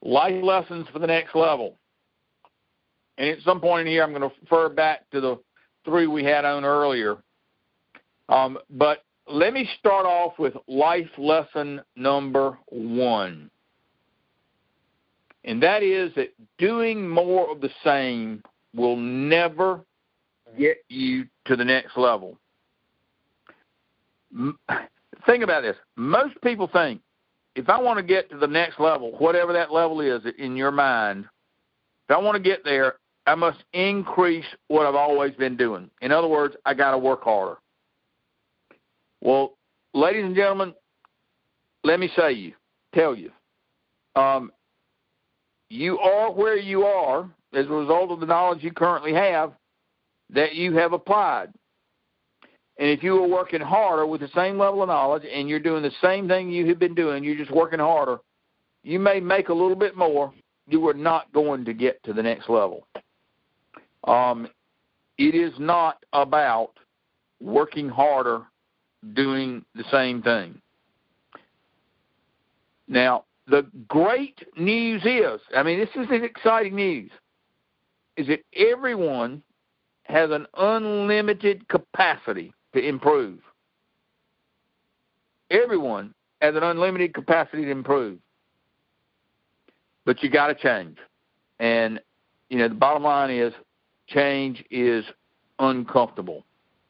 life lessons for the next level. And at some point in here, I'm going to refer back to the 3 we had on earlier. But let me start off with life lesson number 1. And that is that doing more of the same will never get you to the next level. Think about this. Most people think, if I want to get to the next level, whatever that level is in your mind, if I want to get there, I must increase what I've always been doing. In other words, I got to work harder. Well, ladies and gentlemen, let me tell you, you are where you are as a result of the knowledge you currently have that you have applied. And if you were working harder with the same level of knowledge and you're doing the same thing you have been doing, you're just working harder, you may make a little bit more. You are not going to get to the next level. It is not about working harder doing the same thing. Now, the great news is, this is the exciting news, is that everyone has an unlimited capacity to improve. Everyone has an unlimited capacity to improve. But you got to change. And, the bottom line is change is uncomfortable.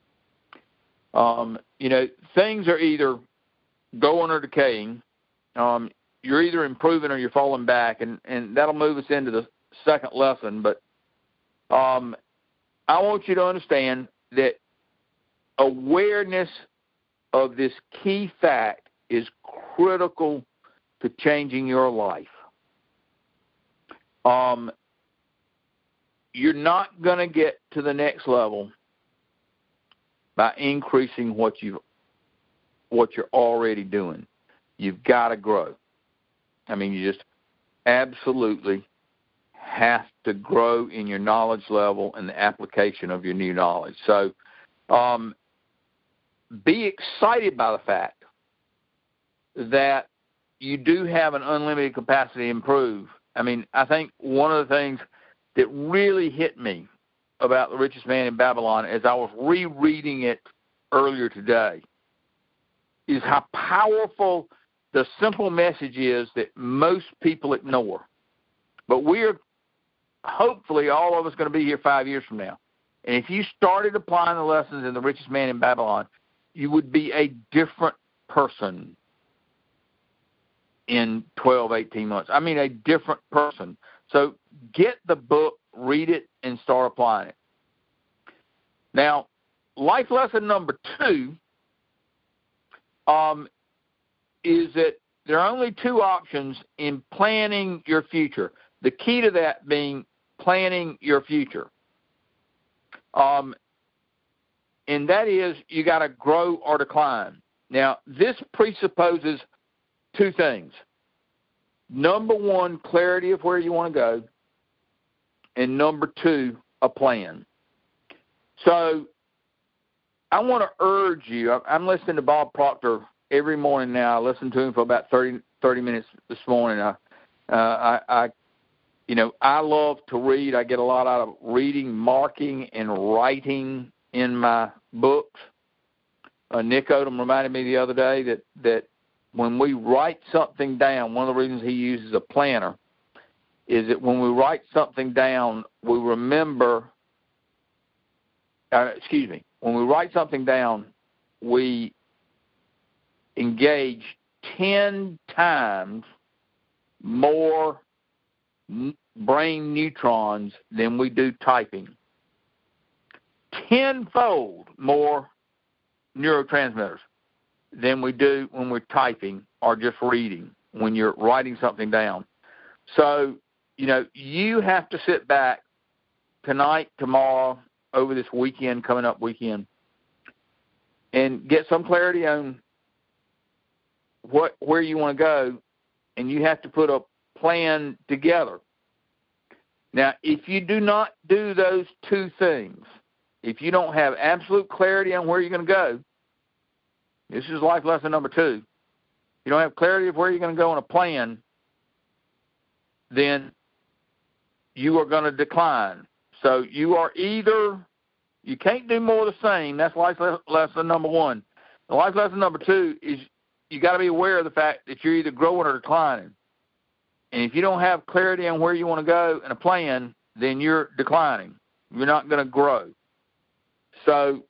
Things are either going or decaying. You're either improving or you're falling back, and that'll move us into the second lesson. But I want you to understand that awareness of this key fact is critical to changing your life. You're not going to get to the next level by increasing what you're already doing. You've got to grow. You just absolutely have to grow in your knowledge level and the application of your new knowledge. So be excited by the fact that you do have an unlimited capacity to improve. I think one of the things that really hit me about The Richest Man in Babylon as I was rereading it earlier today is how powerful the simple message is that most people ignore. But we're hopefully all of us going to be here 5 years from now. And if you started applying the lessons in The Richest Man in Babylon, you would be a different person in 12, 18 months. A different person. So get the book, read it, and start applying it. Now, life lesson number 2 is that there are only 2 options in planning your future. The key to that being planning your future. And that is you got to grow or decline. Now, this presupposes 2 things. Number 1, clarity of where you want to go. And number 2, a plan. So I want to urge you. I'm listening to Bob Proctor every morning now. I listened to him for about 30 minutes this morning. I love to read. I get a lot out of reading, marking, and writing in my books. Nick Odom reminded me the other day that when we write something down, one of the reasons he uses a planner is that when we write something down, we remember, when we write something down, we engage 10 times more brain neutrons than we do typing. 10-fold more neurotransmitters than we do when we're typing or just reading, when you're writing something down. So, you have to sit back tonight, tomorrow, over this weekend, coming up weekend, and get some clarity on where you want to go, and you have to put a plan together. Now, if you do not do those 2 things, if you don't have absolute clarity on where you're going to go, this is life lesson number 2. You don't have clarity of where you're going to go in a plan, then you are going to decline. So you are either, you can't do more of the same. That's life lesson number one. The life lesson number two is you got to be aware of the fact that you're either growing or declining. And if you don't have clarity on where you want to go and a plan, then you're declining. You're not going to grow. So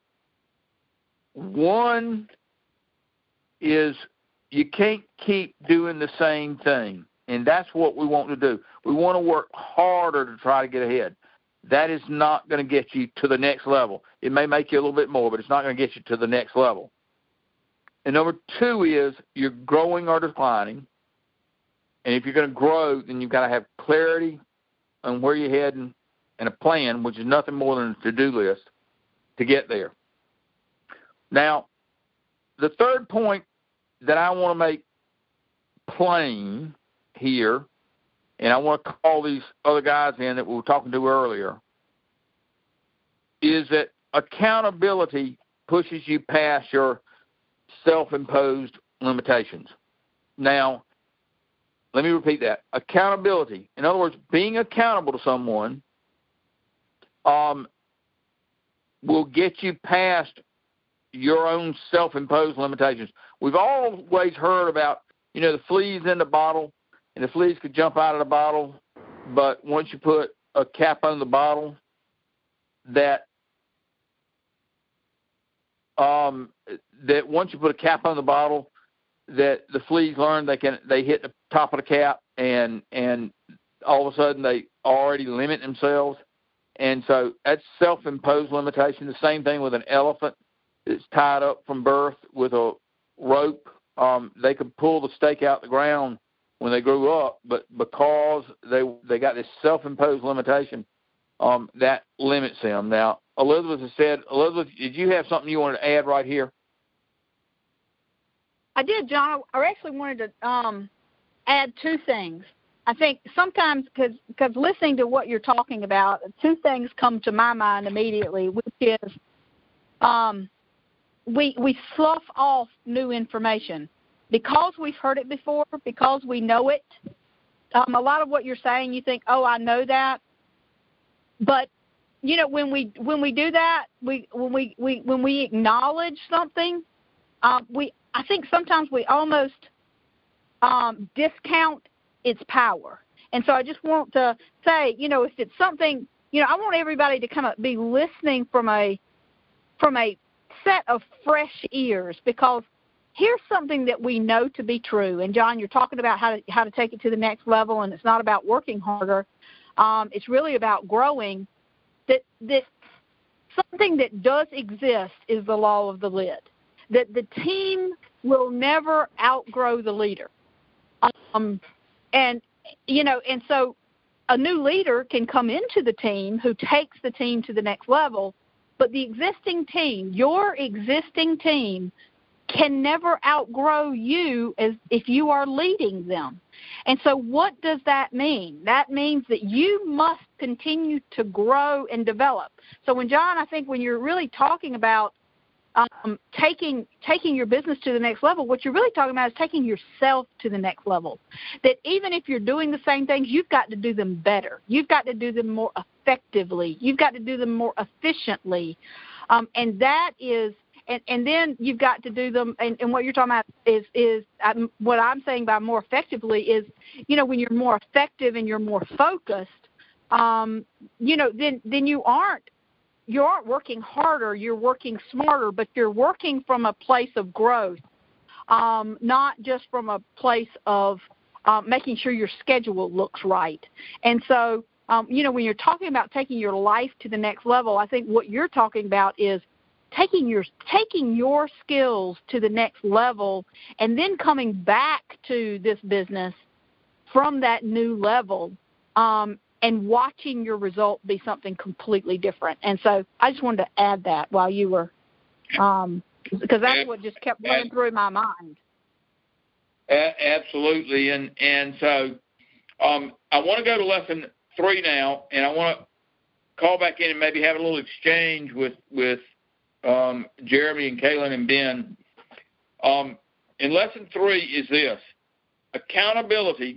one is you can't keep doing the same thing. And that's what we want to do. We want to work harder to try to get ahead. That is not going to get you to the next level. It may make you a little bit more, but it's not going to get you to the next level. And number two is you're growing or declining. And if you're going to grow, then you've got to have clarity on where you're heading and a plan, which is nothing more than a to-do list to get there. Now, the third point that I want to make plain here, and I want to call these other guys in that we were talking to earlier, is that accountability pushes you past your self-imposed limitations. Now, let me repeat that. Accountability. In other words, being accountable to someone will get you past your own self-imposed limitations. We've always heard about, the fleas in the bottle, and the fleas could jump out of the bottle, but once you put a cap on the bottle, that once you put a cap on the bottle, that the fleas learn they hit the top of the cap, and all of a sudden they already limit themselves. And so that's self-imposed limitation. The same thing with an elephant that's tied up from birth with a rope. They could pull the stake out the ground when they grew up, but because they got this self-imposed limitation, that limits them. Now, Elizabeth has said, Elizabeth, did you have something you wanted to add right here? I did, John. I actually wanted to add two things. I think sometimes, because listening to what you're talking about, two things come to my mind immediately, which is we slough off new information. Because we've heard it before, because we know it, a lot of what you're saying, you think, oh, I know that. But, when we do that, when we acknowledge something, I think sometimes we almost discount its power. And so I just want to say, if it's something, I want everybody to kind of be listening from a set of fresh ears, because here's something that we know to be true. And John, you're talking about how to take it to the next level, and it's not about working harder. It's really about growing. That something that does exist is the law of the lid. That the team will never outgrow the leader. And so a new leader can come into the team who takes the team to the next level, but the existing team, your existing team, can never outgrow you as if you are leading them. And so what does that mean? That means that you must continue to grow and develop. So when you're really talking about taking your business to the next level, what you're really talking about is taking yourself to the next level. That even if you're doing the same things, you've got to do them better. You've got to do them more effectively. You've got to do them more efficiently. And that is, and then you've got to do them, and what you're talking about is what I'm saying by more effectively is, when you're more effective and you're more focused, then you aren't working harder, you're working smarter, but you're working from a place of growth, not just from a place of making sure your schedule looks right. And so, when you're talking about taking your life to the next level, I think what you're talking about is taking your skills to the next level and then coming back to this business from that new level, and watching your result be something completely different. And so I just wanted to add that while you were, because that's what just kept running through my mind. Absolutely. And so I want to go to lesson 3 now, and I want to call back in and maybe have a little exchange with Jeremy and Kaylin and Ben. And lesson 3 is this: accountability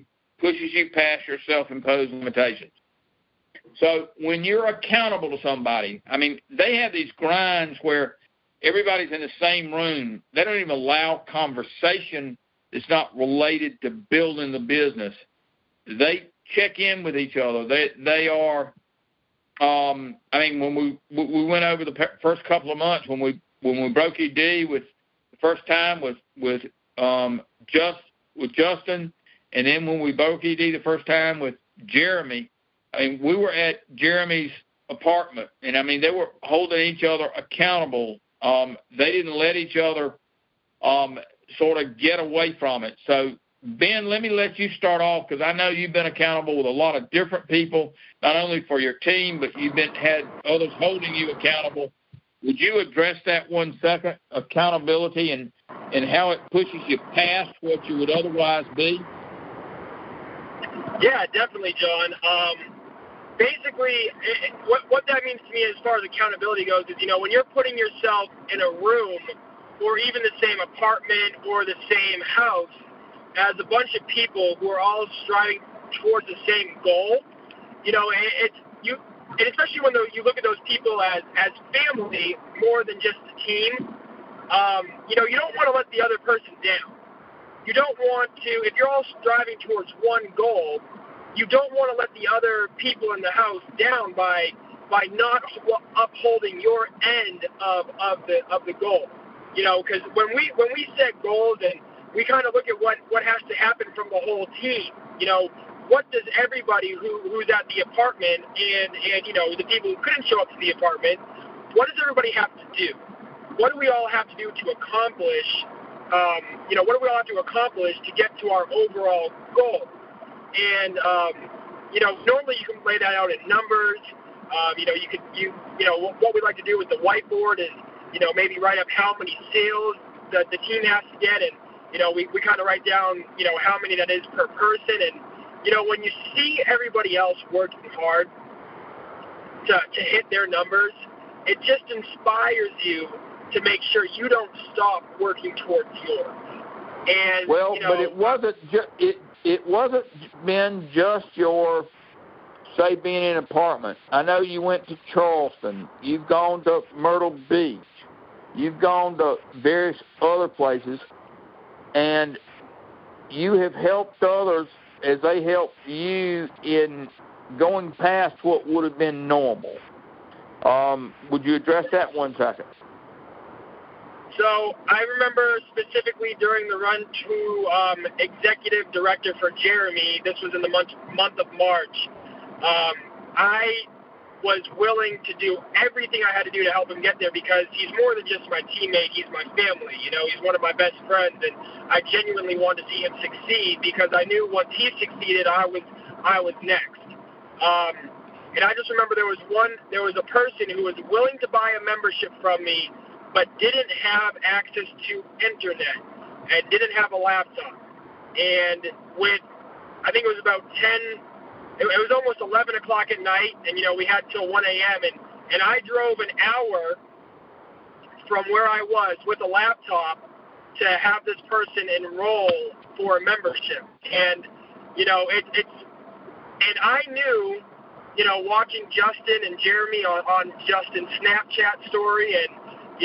pushes you past your self-imposed limitations. So when you're accountable to somebody, I mean, they have these grinds where everybody's in the same room. They don't even allow conversation that's not related to building the business. They check in with each other. They are, I mean, when we went over the first couple of months, when we broke ED with the first time with Justin, and then when we broke ED the first time with Jeremy, I mean, we were at Jeremy's apartment, and I mean, they were holding each other accountable. They didn't let each other sort of get away from it. So, Ben, let me let you start off, because I know you've been accountable with a lot of different people, not only for your team, but you've had others holding you accountable. Would you address that 1 second, accountability, and how it pushes you past what you would otherwise be? Yeah, definitely, John. Basically, what that means to me as far as accountability goes is, when you're putting yourself in a room or even the same apartment or the same house as a bunch of people who are all striving towards the same goal, and especially when you look at those people as family more than just a team, you don't want to let the other person down. You don't want to, if you're all striving towards one goal, you don't want to let the other people in the house down by not upholding your end of the goal. Because when we set goals and we kind of look at what has to happen from the whole team, what does everybody who's at the apartment and the people who couldn't show up to the apartment, what does everybody have to do? What do we all have to do to accomplish? What do we all have to accomplish to get to our overall goal? And normally you can lay that out in numbers. What we like to do with the whiteboard is maybe write up how many sales the team has to get, and we kind of write down how many that is per person. And when you see everybody else working hard to hit their numbers, it just inspires you to make sure you don't stop working towards yours. And but it wasn't it wasn't been just your, say, being in an apartment. I know you went to Charleston. You've gone to Myrtle Beach. You've gone to various other places, and you have helped others as they helped you in going past what would have been normal. Would you address that 1 second? So I remember specifically during the run to executive director for Jeremy, this was in the month of March, I was willing to do everything I had to do to help him get there, because he's more than just my teammate, he's my family. He's one of my best friends, and I genuinely wanted to see him succeed, because I knew once he succeeded, I was next. And I just remember there was a person who was willing to buy a membership from me, but didn't have access to internet and didn't have a laptop. And I think it was about 10, it was almost 11 o'clock at night, and, we had till 1 a.m., and I drove an hour from where I was with a laptop to have this person enroll for a membership. And, and I knew, watching Justin and Jeremy on Justin's Snapchat story, and,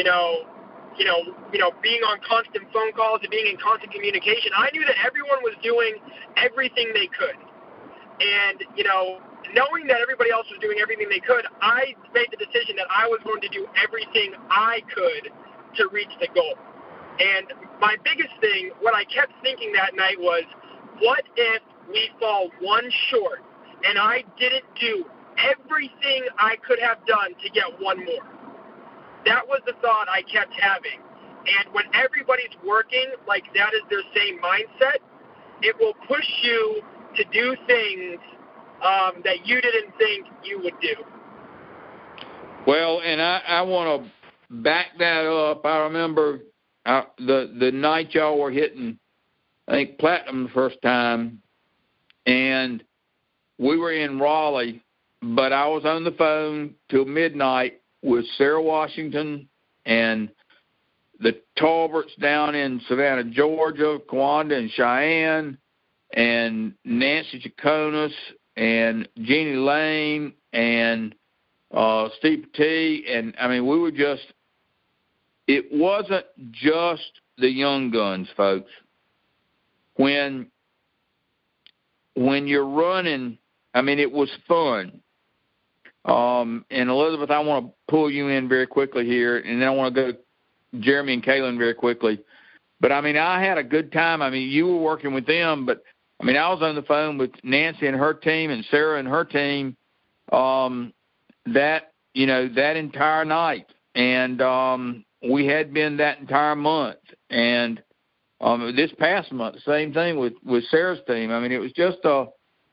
being on constant phone calls and being in constant communication, I knew that everyone was doing everything they could. And, knowing that everybody else was doing everything they could, I made the decision that I was going to do everything I could to reach the goal. And my biggest thing, what I kept thinking that night was, what if we fall one short and I didn't do everything I could have done to get one more? That was the thought I kept having. And when everybody's working like that is their same mindset, it will push you to do things that you didn't think you would do. Well, and I want to back that up. I remember the night y'all were hitting, I think, platinum the first time, and we were in Raleigh, but I was on the phone till midnight with Sarah Washington and the Talberts down in Savannah, Georgia, Kawanda and Cheyenne, and Nancy Chaconas and Jeannie Lane and Steve T. And, I mean, we were just – it wasn't just the young guns, folks. When you're running, I mean, it was fun. And, Elizabeth, I want to pull you in very quickly here, and then I want to go to Jeremy and Kaylin very quickly. But, I mean, I had a good time. I mean, you were working with them, but, I mean, I was on the phone with Nancy and her team and Sarah and her team that entire night. And we had been that entire month. And this past month, the same thing with Sarah's team. I mean, it was just the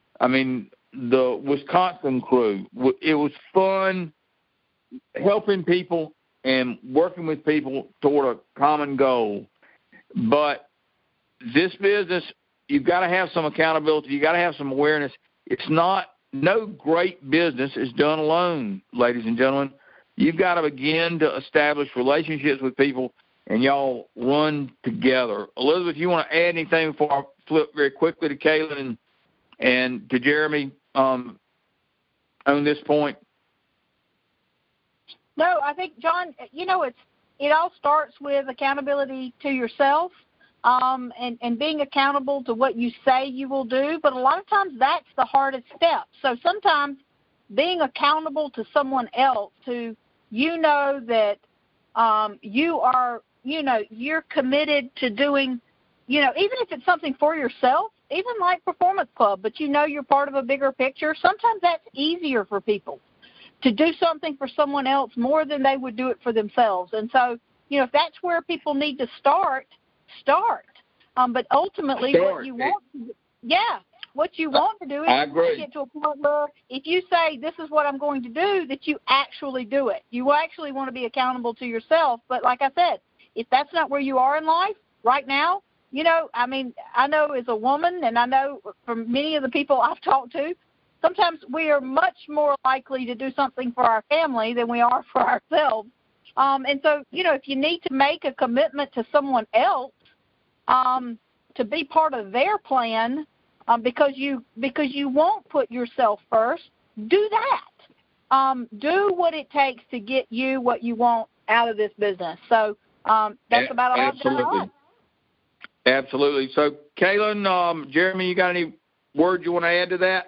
Wisconsin crew. It was fun helping people and working with people toward a common goal. But this business, you've got to have some accountability. You've got to have some awareness. No great business is done alone, ladies and gentlemen. You've got to begin to establish relationships with people, and y'all run together. Elizabeth, you want to add anything before I flip very quickly to Kaylin and to Jeremy on this point? No, I think, John, it all starts with accountability to yourself and being accountable to what you say you will do. But a lot of times that's the hardest step. So sometimes being accountable to someone else who that you're committed to doing, even if it's something for yourself, even like Performance Club, but you're part of a bigger picture. Sometimes that's easier for people to do something for someone else more than they would do it for themselves. And so, if that's where people need to start. But ultimately, what you want to do is to get to a point where if you say this is what I'm going to do, that you actually do it. You actually want to be accountable to yourself. But like I said, if that's not where you are in life right now, I know as a woman, and I know from many of the people I've talked to, sometimes we are much more likely to do something for our family than we are for ourselves. And so, if you need to make a commitment to someone else to be part of their plan because you won't put yourself first, do that. Do what it takes to get you what you want out of this business. So that's about all I've done. Absolutely. So, Kaylin, Jeremy, you got any words you want to add to that?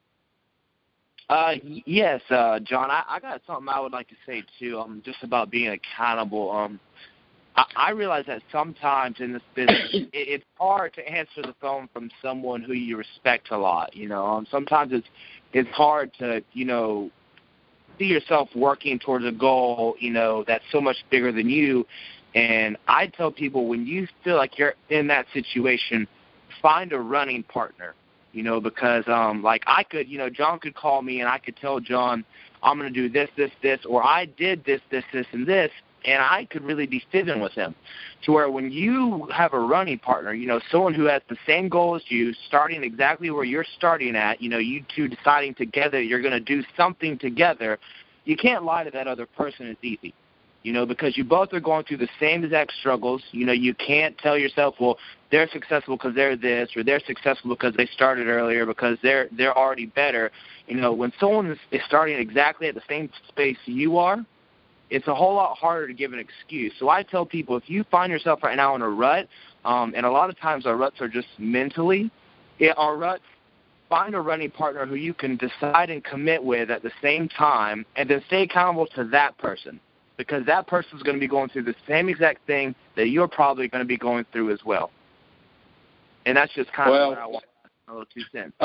Yes, John, I got something I would like to say, too, just about being accountable. I realize that sometimes in this business, it's hard to answer the phone from someone who you respect a lot. Sometimes it's hard to, see yourself working towards a goal, that's so much bigger than you. And I tell people, when you feel like you're in that situation, find a running partner, because I could, John could call me and I could tell John, I'm going to do this, this, this, or I did this, this, this, and this, and I could really be fibbing with him. To where when you have a running partner, someone who has the same goal as you, starting exactly where you're starting at, you two deciding together you're going to do something together, you can't lie to that other person it's easy. Because you both are going through the same exact struggles. You can't tell yourself, well, they're successful because they're this, or they're successful because they started earlier, because they're already better. When someone is starting exactly at the same space you are, it's a whole lot harder to give an excuse. So I tell people, if you find yourself right now in a rut, and a lot of times our ruts are just mentally, our ruts, find a running partner who you can decide and commit with at the same time, and then stay accountable to that person. Because that person's going to be going through the same exact thing that you're probably going to be going through as well. And that's just kind of what I want. A little 2 cents.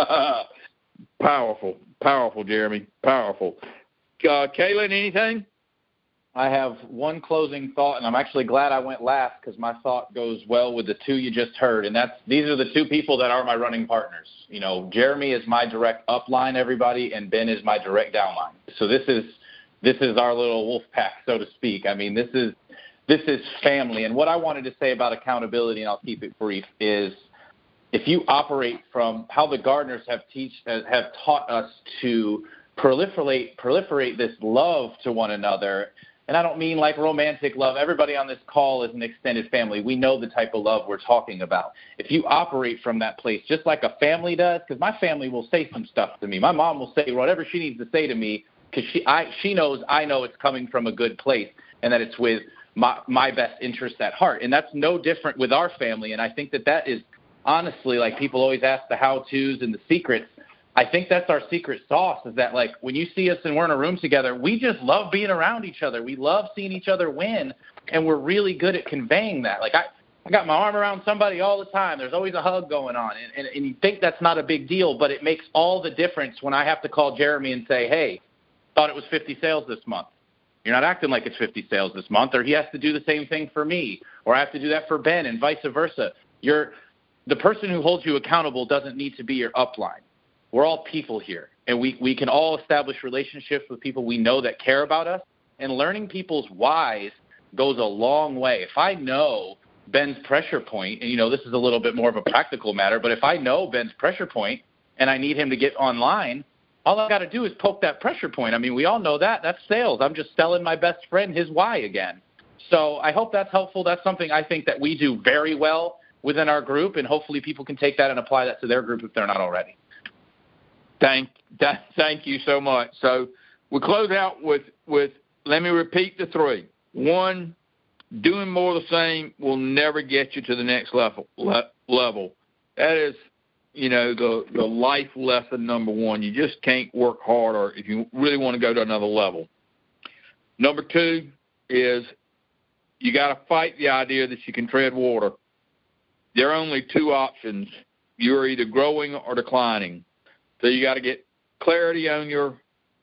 Powerful, Jeremy. Powerful. Kaylin, anything? I have one closing thought, and I'm actually glad I went last because my thought goes well with the two you just heard. And these are the two people that are my running partners. Jeremy is my direct upline, everybody, and Ben is my direct downline. So this is our little wolf pack, so to speak. I mean, this is family. And what I wanted to say about accountability, and I'll keep it brief, is if you operate from how the Gardners have taught us to proliferate this love to one another, and I don't mean like romantic love. Everybody on this call is an extended family. We know the type of love we're talking about. If you operate from that place, just like a family does, because my family will say some stuff to me. My mom will say whatever she needs to say to me because she knows I know it's coming from a good place and that it's with my best interests at heart. And that's no different with our family. And I think that is honestly, like people always ask the how-tos and the secrets. I think that's our secret sauce is that, like, when you see us and we're in a room together, we just love being around each other. We love seeing each other win, and we're really good at conveying that. Like, I got my arm around somebody all the time. There's always a hug going on, and you think that's not a big deal, but it makes all the difference when I have to call Jeremy and say, hey, thought it was 50 sales this month. You're not acting like it's 50 sales this month, or he has to do the same thing for me, or I have to do that for Ben and vice versa. The person who holds you accountable doesn't need to be your upline. We're all people here, and we can all establish relationships with people we know that care about us, and learning people's whys goes a long way. If I know Ben's pressure point, and, this is a little bit more of a practical matter, but if I know Ben's pressure point and I need him to get online, all I got to do is poke that pressure point. I mean, we all know that. That's sales. I'm just selling my best friend his why again. So I hope that's helpful. That's something I think that we do very well within our group, and hopefully people can take that and apply that to their group if they're not already. Thank you so much. So we close out with let me repeat the three. One, doing more of the same will never get you to the next level. That is, the life lesson number one. You just can't work harder if you really want to go to another level. Number two is you got to fight the idea that you can tread water. There are only two options. You're either growing or declining. So you got to get clarity on your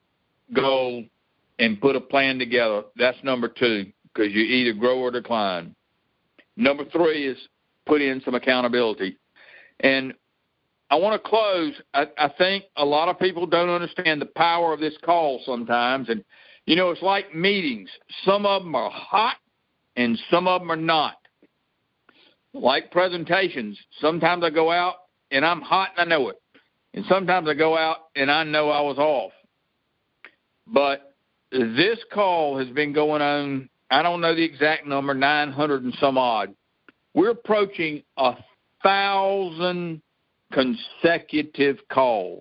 goal and put a plan together. That's number two, because you either grow or decline. Number three is put in some accountability. And I want to close. I think a lot of people don't understand the power of this call sometimes. And, it's like meetings. Some of them are hot and some of them are not. Like presentations. Sometimes I go out and I'm hot and I know it. And sometimes I go out and I know I was off. But this call has been going on, I don't know the exact number, 900 and some odd. We're approaching 1,000 consecutive calls.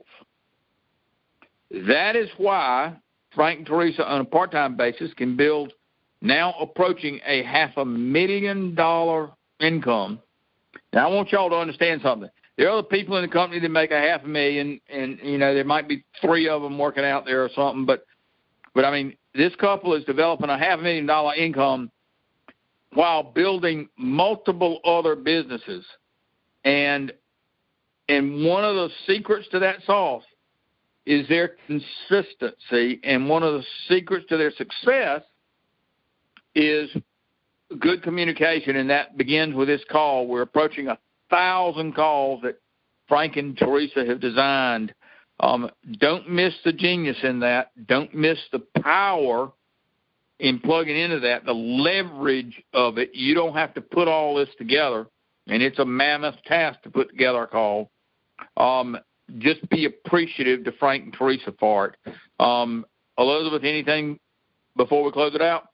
That is why Frank and Teresa on a part-time basis can build now approaching a $500,000 income. Now, I want y'all to understand something. There are other people in the company that make $500,000, and, there might be three of them working out there or something. But I mean, this couple is developing a $500,000 income while building multiple other businesses. And one of the secrets to that sauce is their consistency. And one of the secrets to their success is good communication, and that begins with this call. We're approaching 1,000 calls that Frank and Teresa have designed. Don't miss the genius in that. Don't miss the power in plugging into that, the leverage of it. You don't have to put all this together, and it's a mammoth task to put together a call. Just be appreciative to Frank and Teresa for it. Elizabeth, anything before we close it out?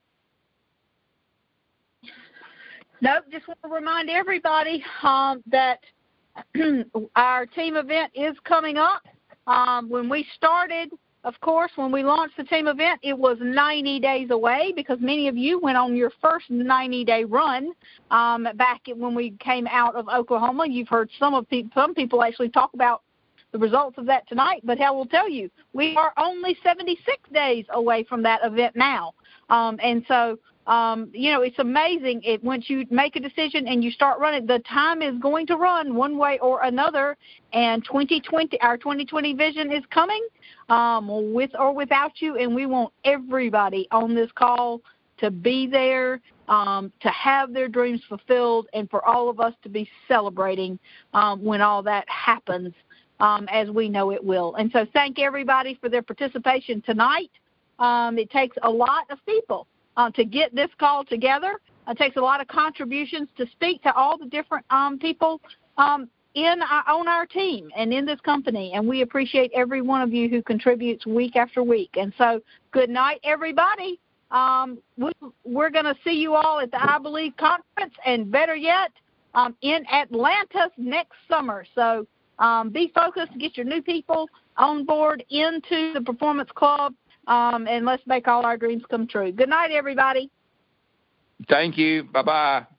Nope, just want to remind everybody that our team event is coming up. When we started, of course, when we launched the team event, it was 90 days away because many of you went on your first 90-day run back when we came out of Oklahoma. You've heard some people actually talk about the results of that tonight, but hell will tell you, we are only 76 days away from that event now. And so, it's amazing. Once you make a decision and you start running, the time is going to run one way or another. And our 2020 vision is coming, with or without you. And we want everybody on this call to be there, to have their dreams fulfilled, and for all of us to be celebrating when all that happens, as we know it will. And so thank everybody for their participation tonight. It takes a lot of people to get this call together. It takes a lot of contributions to speak to all the different people on our team and in this company. And we appreciate every one of you who contributes week after week. And so good night, everybody. We're going to see you all at the I Believe conference, and better yet, in Atlanta next summer. So be focused, get your new people on board into the Performance Club, and let's make all our dreams come true. Good night, everybody. Thank you. Bye-bye.